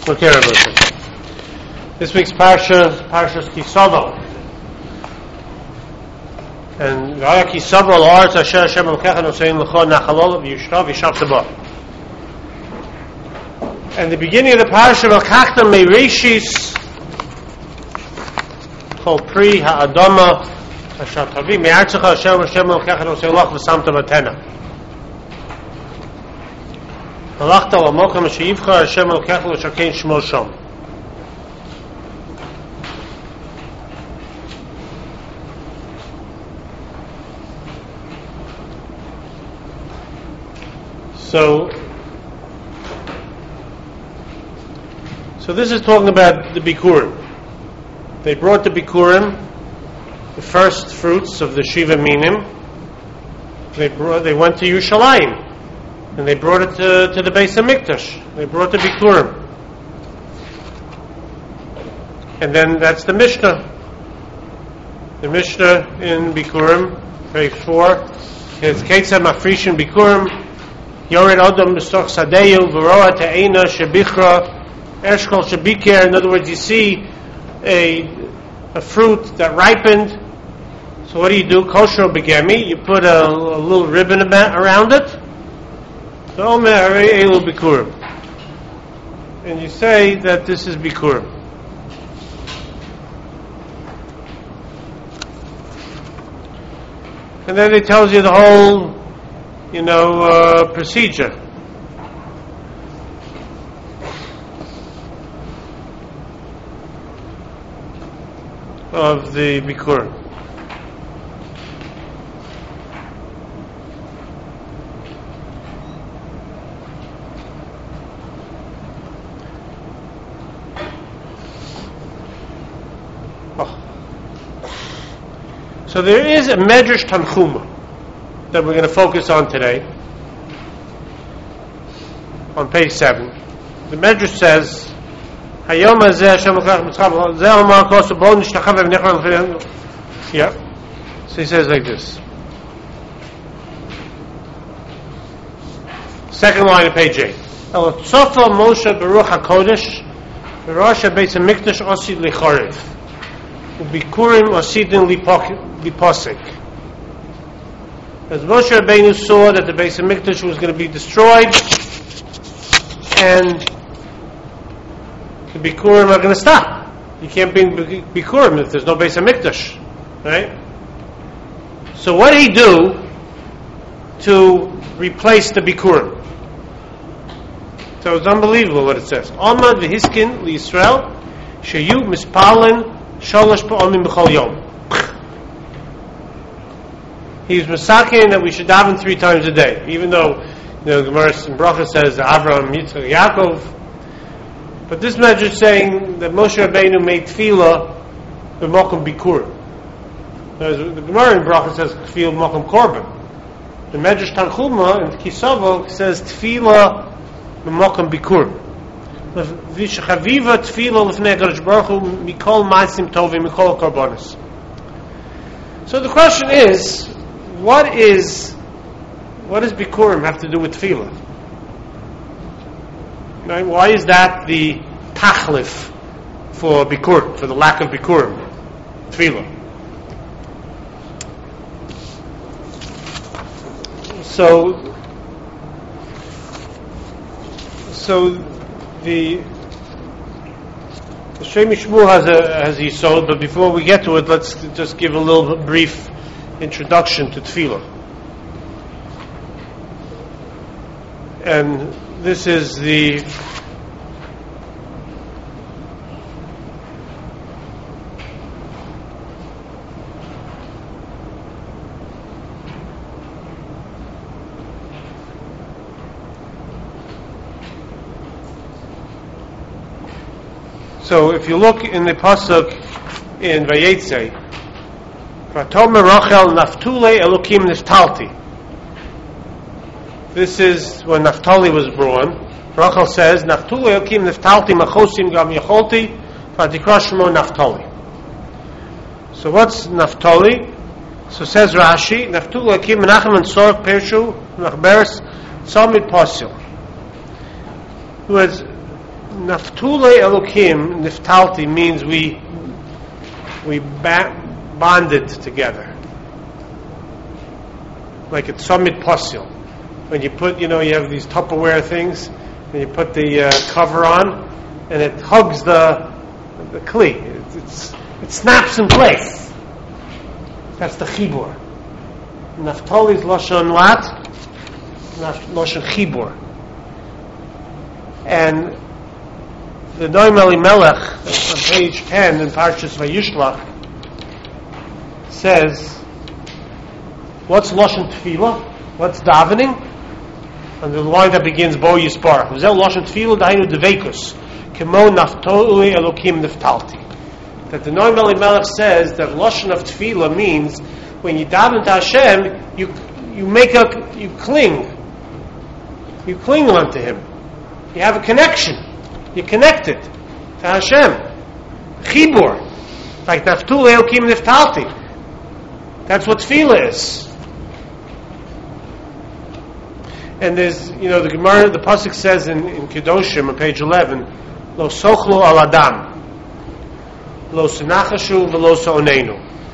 Okay, Rabbi. This week's Parshas Kisavo. And V'aya Kisavo l'Aretz Asher Hashem Elokecha Nosein L'cho Nachalol V'yishtav V'yishav Seba. And the beginning of the Parasha V'lkachtam Me'reishis Kol Pri Ha'adama Asher Tavi Me'artzecha Hashem Elokecha Nosein L'ch V'samta V'tena. Halachta L'mokam Asher Yivcha Hashem Elokecha L'shakein Shmo Shom. So this is talking about the Bikurim. They brought the Bikurim, the first fruits of the Shiva Minim. They went to Yerushalayim, and they brought it to the Beis HaMikdash. They brought the Bikurim, and then that's the Mishnah. The Mishnah in Bikurim, page 4, is Ketzah Mafrishin Bikurim. Yored Adam B'stoch Sadeyu V'roa Te'ena Shebichra Eshkol Shebikir. In other words, you see a fruit that ripened. So what do? Kosher begemi. You put a little ribbon around it. So Omer Harei Elu Bikurim. And you say that this is Bikurim. And then it tells you the whole procedure. Of the Bikurim. So there is a Medrash Tanchuma that we're going to focus on today, on page 7. The Medrash says, yeah. So he says like this. Second line of page 8. Tzofa Moshe Baruch HaKodesh Rosh HaBeis HaMikdash Osid Lichorev Ubikurim Osidin Liposik. As Moshe Rabbeinu saw that the Beis HaMikdash was going to be destroyed, and the Bikurim are going to stop. You can't bring Bikurim if there's no Beis HaMikdash, right? So what did he do to replace the Bikurim? So it's unbelievable what it says. Amad v'hiskin liYisrael sheyu mispalin shalosh pa'amim b'chol yom. He's masakin that we should daven 3 times a day, even though the Gemara in Bracha says Avraham, Yitzchak, Yaakov. But this message is saying that Moshe Rabbeinu made tefillah b'mokum bikurim. The Gemara in Bracha says tefillah b'mokum korban. The Medrash Tanchuma in Kisavo says tefillah b'mokum bikurim. V'shechaviva tefillah l'fnei HaKadosh Baruch Hu mikol ma'asim tovim mikol korbanos. So the question is, what does bikurim have to do with tefillah? Right? Why is that the tachlif for bikurim, for the lack of bikurim, tefillah? So the Shem Shmuel has a yisod, but before we get to it, let's just give a little brief introduction to tefillah. And this is the so if you look in the pasuk in Vayetze, Vatomer Rachel Naftule Elokim Niftalti. This is when Naphtali was born. Rachel says, Naftule Elokim Niftalti Machosim Gam Yecholti Vatikra Shmo Naftali. So what's Naphtali? So says Rashi, Naftule Elokim Menachem and Sorg Pershu Machberes Tzamid Pasil. Who has Naftule Elokim, Niftalti, means we bonded together. Like at Summit Pasil. When you put, you have these Tupperware things, and you put the cover on, and it hugs the kli. It snaps in place. That's the chibur. Naftali's lashon lat, lashon chibur. And the Noam Elimelech on page 10 in Parshas Vayishlach says, what's lashon tefillah? What's davening? And the line that begins Bo Yisparach. V'zeh lashon tefillah dainu deveikus kemo naftoli elokim niftalti. That the Noam Elimelech says that lashon of tefillah means when you daven to Hashem, you cling onto Him. You have a connection. You're connected to Hashem. Chibur, like naftuli elokim niftalti. That's what tefillah is. And there's, the Gemara, the pasuk says in Kedoshim on page 11, lo sochlu al adam, lo senachashu v'lo so'onenu.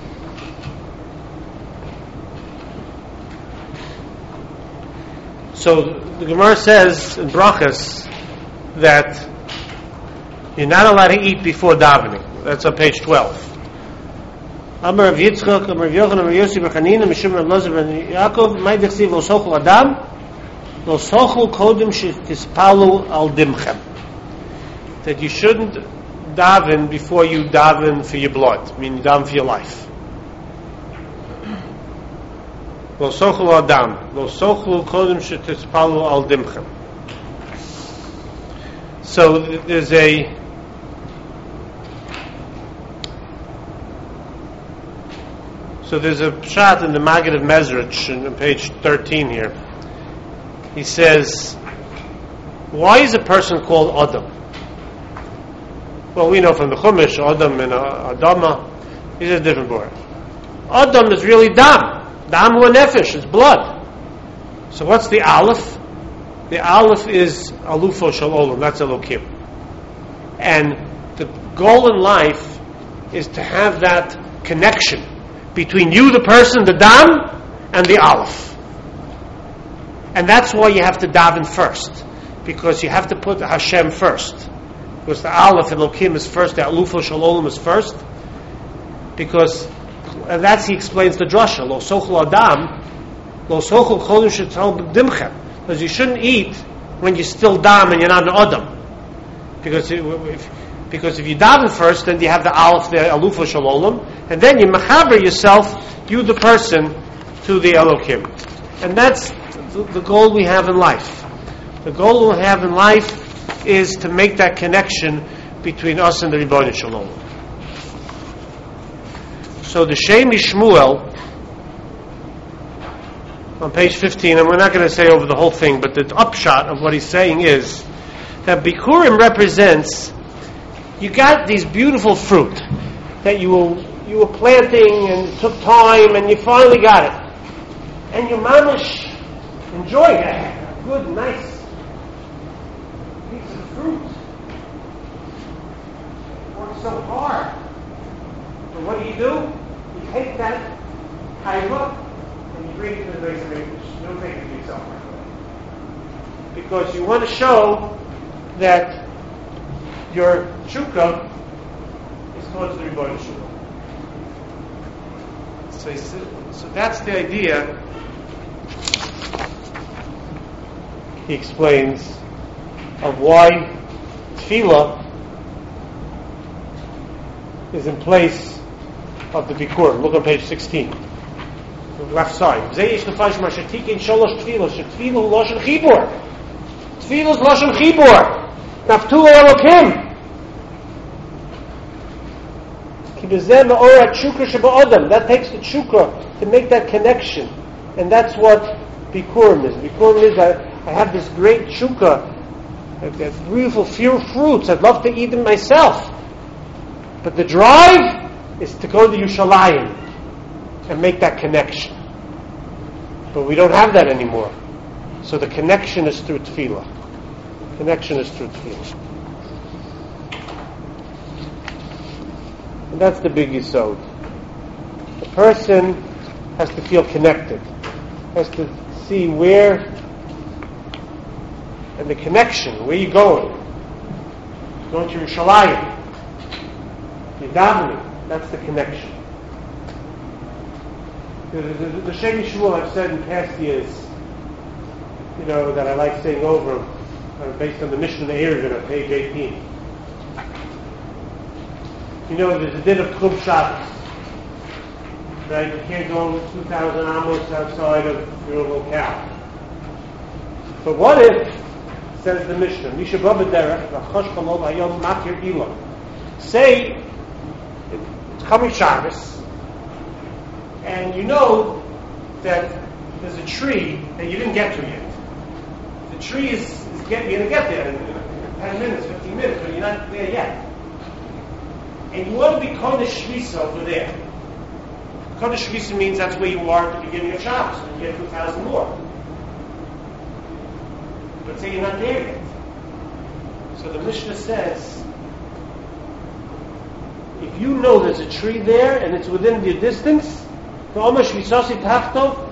So the Gemara says in Brachas that you're not allowed to eat before davening. That's on page 12. Amar Rav Yitzchak, Amar Rav Yochanan, Amar Yossi bar Chanina, Mishum Rav Elazar ben Yaakov, May Dechsiv lo sochlu adam, lo sochlu kodem shetispalu al dimchem. That you shouldn't daven before you daven for your blood, meaning daven for your life. Lo sochlu adam, lo sochlu kodem shetispalu al dimchem. So there's a pshat in the Maggid of Mezrich on page 13 here. He says, why is a person called Adam? Well, we know from the Chumash, Adam and Adama, these are different words. Adam is really Dam. Dam hu nefesh, it's blood. So what's the Aleph? The Aleph is Alufo Shel Olam, that's Elokim. And the goal in life is to have that connection between you, the person, the Dam, and the Aleph. And that's why you have to daven first, because you have to put Hashem first. Because the Aleph, Elokim, is first, the Alufo Shel Olam is first. And that's, he explains the drasha, Lo Sochel Adam, Lo Sochel Chodim Shetal B'dimchem. Because you shouldn't eat when you're still dam and you're not an Adam. Because if you daven first, then you have the Aleph, the Alufo Shel Olam, and then you mechaber yourself, you the person, to the Elokim. And that's the goal we have in life. The goal we have in life is to make that connection between us and the Ribono Shel Olam. So the Shem Yishmuel, on page 15, and we're not going to say over the whole thing, but the upshot of what he's saying is that Bikurim represents, you got these beautiful fruit that you were planting and it took time and you finally got it. And your mamish enjoyed it. A good, nice piece of fruit. Worked so hard. But what do? You take that haiva and you bring it to the base of English. You don't take it to yourself right away. Because you want to show that your chukah is towards the Ribono Shel Olam. So that's the idea. He explains of why tefillah is in place of the Bikurim. Look on page 16. The left side. Tefillah lashon chibur. Tefillah is lashon chibur. Naftu Elokim. That takes the chukah to make that connection. And that's what Bikurim is. Bikurim is, I have this great chukah, I've got beautiful fruits, I'd love to eat them myself. But the drive is to go to Yerushalayim and make that connection. But we don't have that anymore. So the connection is through tefillah. Connection is through tefillah. And that's the big yesod. The person has to feel connected, has to see where, and the connection, where you're going. Going to Yerushalayim, you're davening, that's the connection. The Shem Yishmuel I've said in past years, that I like saying over, based on the Mishnah Eruvin on page 18. There's a din of Chum Shabbos. Right? You can't go 2,000 amos outside of your locale. But what if, says the Mishnah, Misha Baba Derech, Vachosh Chalol Hayom Makir Ilah. Say, it's coming Shabbos, and you know that there's a tree that you didn't get to yet. The tree you're going to get there in 10 minutes, 15 minutes, but you're not there yet. And you want to be Kodesh Shvisa over there. Kodesh Shvisa means that's where you are at the beginning of Shabbos, and you get 2,000 more. But say you're not there yet. So the Mishnah says, if you know there's a tree there and it's within the distance, the Omer Shvisasi Tachto,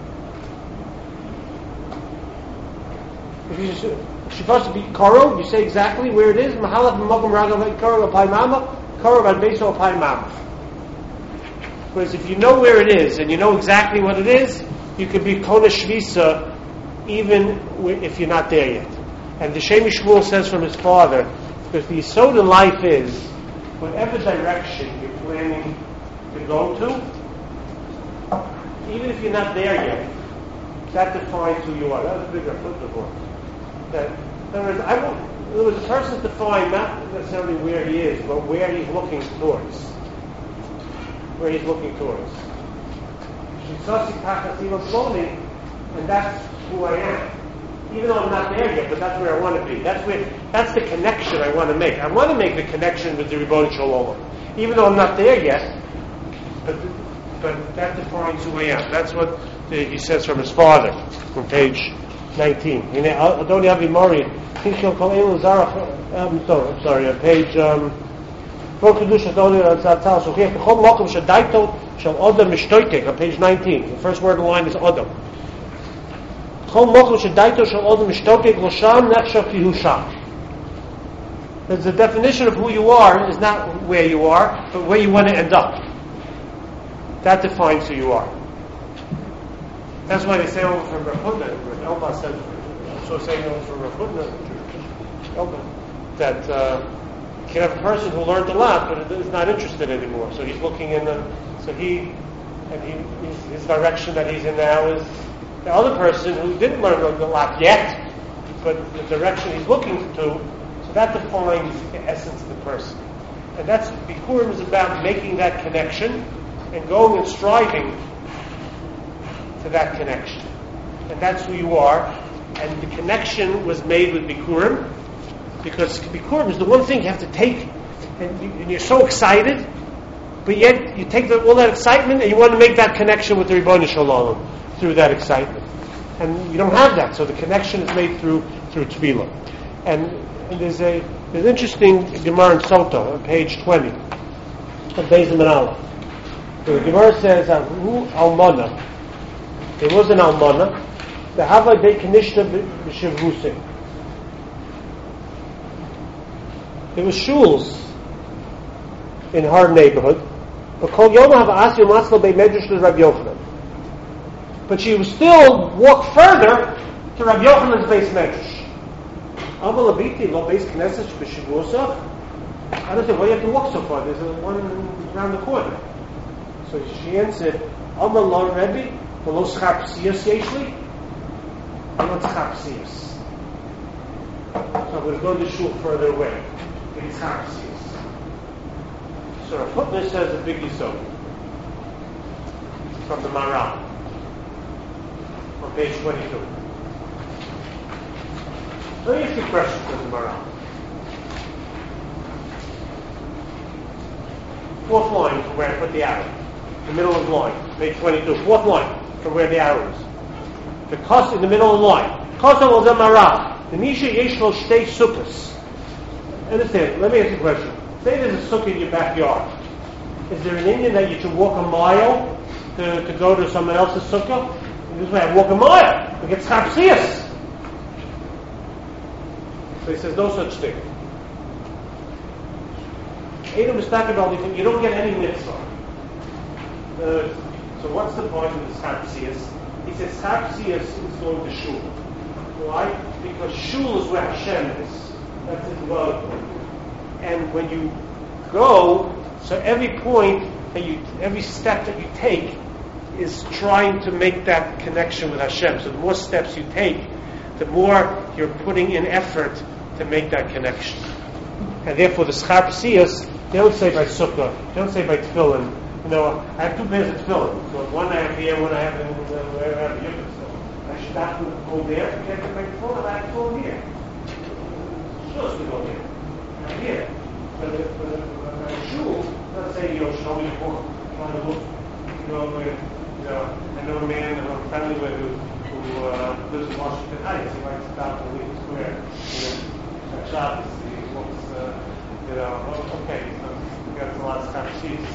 if you're supposed to be Koro, you say exactly where it is. Mahalach B'Magam Ragav Koro Apai Mama, Koro Beso Apai Mama. Whereas if you know where it is and you know exactly what it is, you could be Kodesh Shvisa even if you're not there yet. And the Shem Yishmuel says from his father, because the yesod in life is, whatever direction you're planning to go to, even if you're not there yet, that defines who you are. That was a bigger footnote. That, in other words, a person defined not necessarily where he is, but where he's looking towards. Where he's looking towards. And that's who I am. Even though I'm not there yet, but that's where I want to be. That's the connection I want to make. I want to make the connection with the Ribono Shel Olam. Even though I'm not there yet, but that defines who I am. That's what he says from his father on page 19. Adoni Avi Mori, I'm sorry, on page on page 19. The first word of the line is Adam. There's a definition of who you are is not where you are, but where you want to end up. That defines who you are. That's why they say over from Rav Huna, Elba said, so saying over from Rav Huna, that you can have a person who learned a lot, but is not interested anymore. So he's looking in his direction that he's in now is the other person who didn't learn a lot yet, but the direction he's looking to, so that defines the essence of the person. And that's, Bikurim is about making that connection and going and striving to that connection. And that's who you are. And the connection was made with Bikurim, because Bikurim is the one thing you have to take, and you're so excited, but yet you take all that excitement and you want to make that connection with the Ribono Shel Olam through that excitement. And you don't have that, so the connection is made through Tefillah. And there's an interesting Gemara in Sota on page 20 of Beis Manala. The Gemara says, "Who Almana?" There was an Almana. The Havai Beit Kanishta b'Shavrusim. There was shuls in her neighborhood, but Kol Yom Hava Asiyum Atzla Beit Medrash to Rabbi Yochanan. But she would still walk further to Rabbi Yochanan's base medrash. Aval Abiti Lo Beis Knesset b'Shavrusim. I don't say, why do you have to walk so far? There's one around the corner. So she answered, Amar Lo Rebbe, Lo Schar Psiyas Yeshli, Lo Schar Psiyas. So I'm going to go to the shul further away. It's Schar Psiyas. So our footnote says a big yisod from the Maral on page 22. Let me ask you a question from the Maral. Fourth line from where I put the arrow. The middle of the line, page 22. Fourth line from where the arrow is. The kos in the middle of the line. Kosa was a Maral. The Misha Yeshlo Shtei Sukkos. Understand, let me ask you a question. Say there's a sukkah in your backyard. Is there an Indian that you should walk a mile to go to someone else's sukkah? This way, I walk a mile to get schapsias. So he says, no such thing. You don't get any mitzvah. So what's the point of the schapsias? He says schapsias is going to shul. Why? Because shul is where Hashem is. That's his love. And when you go, so every step that you take is trying to make that connection with Hashem. So the more steps you take, the more you're putting in effort to make that connection. And therefore the schapsias, they don't say by sukkah, they don't say by tefillin. I have two pairs of tefillin. So one I have here, one I have where I have here. So I should have to go there to get my tefillin, I have to go here. Sure to go there. Not here. But shul, let's say, show me the book, trying to look, I know a man I'm friendly with who lives in Washington Heights. He likes to stop in Lincoln Square. Shabbos, he looks, okay, so he got a lot of schapsias.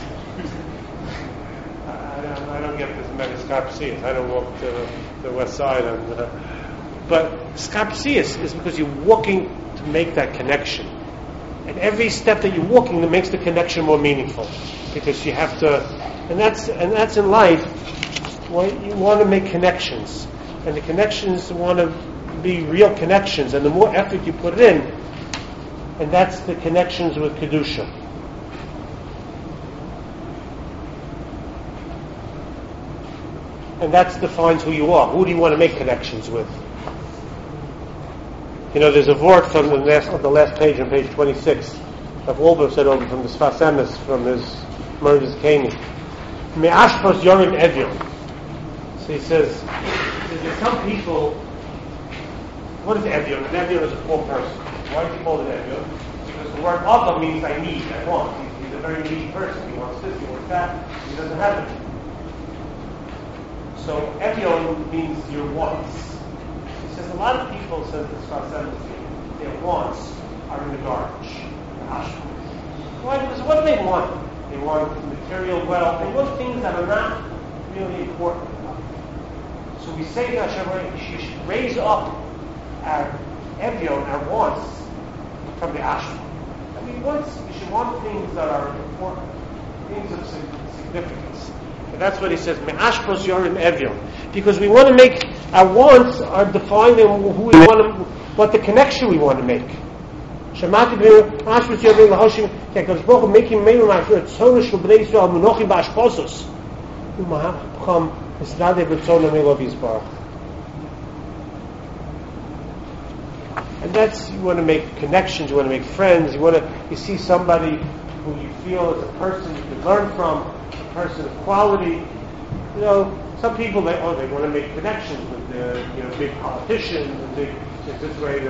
I don't get as many schapsias. I don't walk to the west side. But schapsias is because you're walking to make that connection. And every step that you're walking that makes the connection more meaningful. Because you have to, and that's in life, you want to make connections. And the connections want to be real connections. And the more effort you put in, and that's the connections with Kedusha. And that defines who you are. Who do you want to make connections with? There's a word from the last page, on page 26, of Wolber said over from the Sfas Emes, from his Mervis Kani. Me'ashpos yorim evyon. So he says, there's some people, what is evyon? An evyon is a poor person. Why is he called an evyon? Because the word adam means I need, I want. He's a very needy person. He wants this, he wants that. He doesn't have it. So evyon means your wants. He says a lot of people, says the Sfas Emes, their wants are in the garbage. Why? Because what do they want? They want material wealth. They want things that are not really important enough. So we say to Hashem, you should raise up our evyon, our wants, from the ashram. You should want things that are important, things of significance. And that's what he says, me'ashpos yorim evyon. Because we want to make, our wants are defining who we want to, what the connection we want to make. Shemati b'ashpos yorim l'hoshim, because Baruch Hu making meiru ma'ashpos, tzonu shel b'nei Yisrael munochim b'ashposos, u'mahacham esnadeh b'tzonu me'lov yisbarach. And that's, you want to make connections, you want to make friends, you see somebody who you feel is a person you can learn from, a person of quality. Some people they want to make connections with big politicians and big. This way,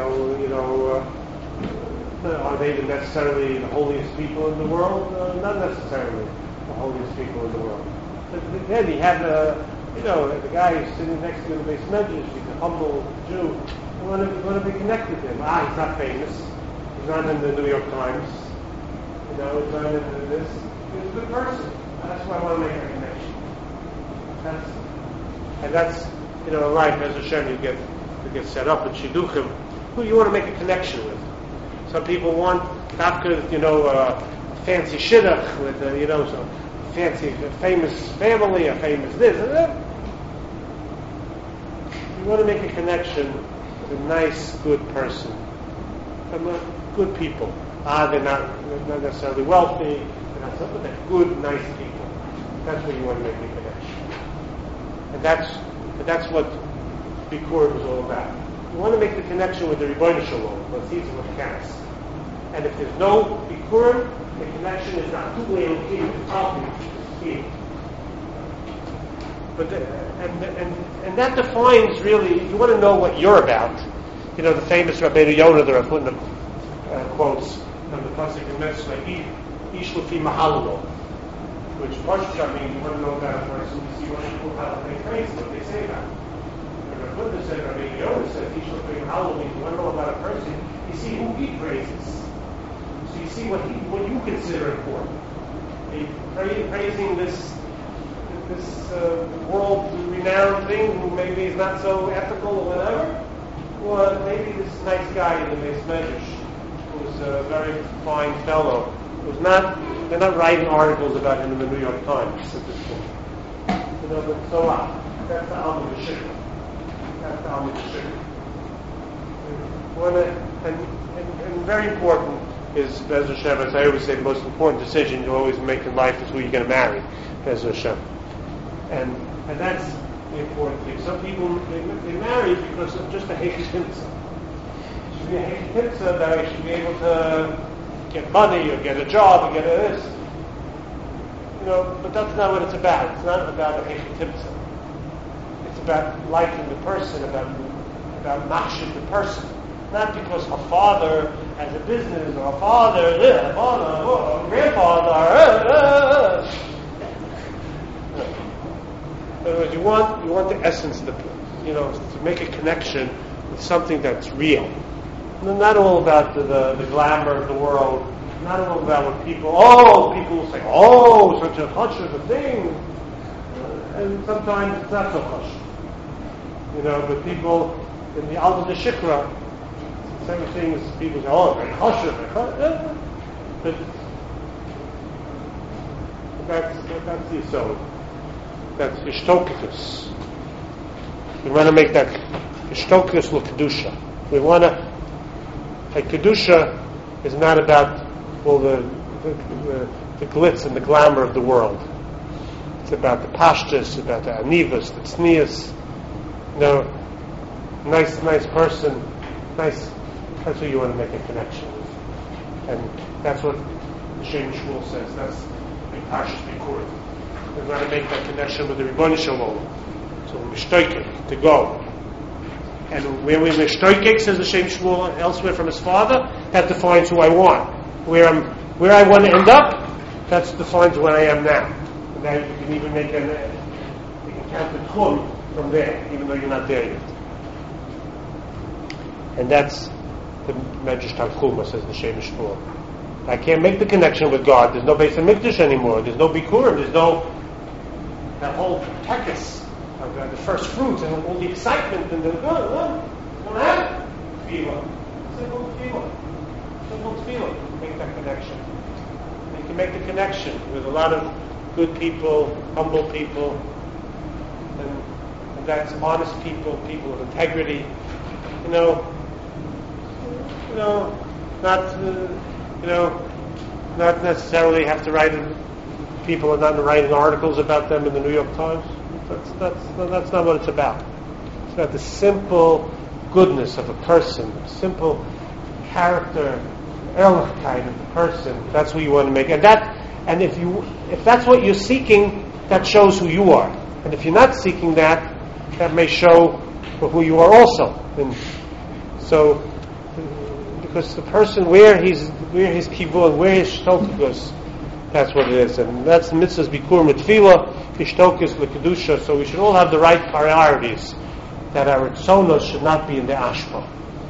are they necessarily the holiest people in the world? Not necessarily the holiest people in the world. But then you have the guy who's sitting next to you in the base medrash. He's a humble Jew. You want to be connected to him. He's not famous. He's not in the New York Times. He's not into this. He's a good person. That's why I want to make a connection. That's in life, as Hashem, you get set up in Shidduchim. Who you want to make a connection with? Some people want after a fancy shidduch with some fancy, famous family, a famous this and that. You want to make a connection with a nice, good person, good people. They're not necessarily wealthy, but they're good, nice people. That's where you want to make a connection. And that's what Bikurim is all about. You want to make the connection with the Rebbeinu Shalom, with Tzitz and Kanas. And if there's no Bikurim, the connection is not two way it's talking. But and that defines really. If you want to know what you're about, the famous Rabbeinu Yonah, the Rav Hutner quotes from the pasuk in Mitzvah, "Ish lefi mahalalo," which Pashto means you want to know about a person. You see what how they praise what they say about him. Rav Hutner said, Rabbeinu Yonah said, "Ish lefi mahalalo" means you want to know about a person. You see who he praises. So you see what you consider important. praising this world-renowned thing who maybe is not so ethical or whatever, or maybe this nice guy in the Beis Medrash who's a very fine fellow, they're not writing articles about him in the New York Times at this point. But so what? That's the Alma B'Shikra. That's the Alma B'Shikra. And very important is, Be'ez Hashem, as I always say, the most important decision you always make in life is who you're going to marry, Be'ez Hashem. And that's the important thing. Some people, they marry because of just a Heikis Himtza. It should be a Heikis Himtza that I should be able to get money or get a job or get a this. But that's not what it's about. It's not about a Heikis Himtza. It's about liking the person, about machshir the person. Not because her father has a business, or her father, or grandfather. In other words, you want the essence, to make a connection with something that's real. Not all about the glamour of the world. Not all about what people will say, such a hush of a thing. And sometimes it's not so hush. But people in the Alma B'Shikra, same thing as people say, very hush of it. But that's the soul. That's Hishtokikus. We want to make that Hishtokikus l'Kedusha. We want to. Kedusha is not about all the glitz and the glamour of the world. It's about the pashtus, about the anivus, the tznius. Nice person, nice. That's who you want to make a connection with, and that's what the Shem Shmuel says. That's the Parshas Bikurim. We want to make that connection with the Ribono Shel Olam. So mishtoikik, to go. And where we mishtoikik, says the Shem Shmuel, elsewhere from his father, that defines who I want. Where I want to end up, that defines what I am now. And then you can even you can count the tchum from there, even though you're not there yet. And that's the Medrash Tanchuma, says the Shem Shmuel. I can't make the connection with God. There's no Beis HaMikdash anymore. There's no Bikurim. There's no that whole tekes of the first fruits and all the excitement and the don't have tefillah. Simple tefillah. Make that connection. And you can make the connection with a lot of good people, humble people, and that's honest people of integrity. Not necessarily have to write. People are not writing articles about them in the New York Times. That's not what it's about. It's about the simple goodness of a person, simple character, ehrlichkeit of the person. That's who you want to make. And if that's what you're seeking, that shows who you are. And if you're not seeking that, that may show who you are also. And so, because the person where his kivun, where his shtokus, that's what it is, and that's the mitzvahs bikur mitfilah, hishtokus lekedusha. So we should all have the right priorities. That our tzonos should not be in the ashpa.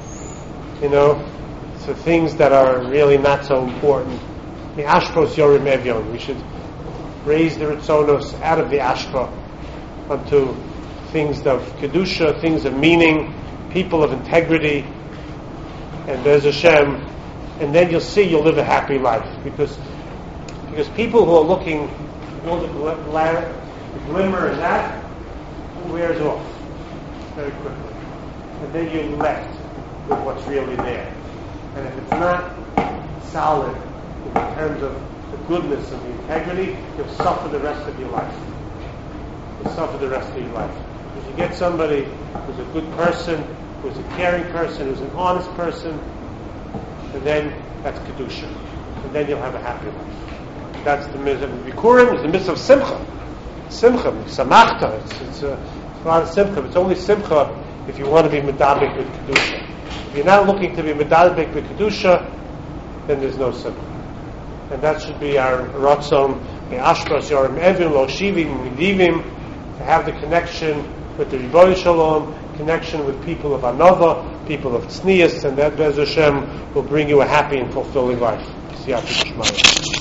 So things that are really not so important. The ashpos yorim evyon. We should raise the tzonos out of the ashpa onto things of kedusha, things of meaning, people of integrity, and Be'ez Hashem, and then you'll live a happy life, because people who are looking for the glimmer and that wears off very quickly, and then you're left with what's really there. And if it's not solid in terms of the goodness and the integrity, you'll suffer the rest of your life. If you get somebody who's a good person, who's a caring person, who's an honest person, and then that's Kedusha. And then you'll have a happy life. That's the mitzvah of Bikurim, it's the mitzvah of Simcha. Samachta, it's a lot of Simcha. It's only Simcha if you want to be medabik with Kedusha. If you're not looking to be medabik with Kedusha, then there's no Simcha. And that should be our Ratzon, the Ashras Yorim Evim, Lo Shivim, Midivim, to have the connection with the Ribono Shel Olam, connection with people of Anova, people of Tznius, and that Be'ez Hashem will bring you a happy and fulfilling life. Siyata D'Shmaya.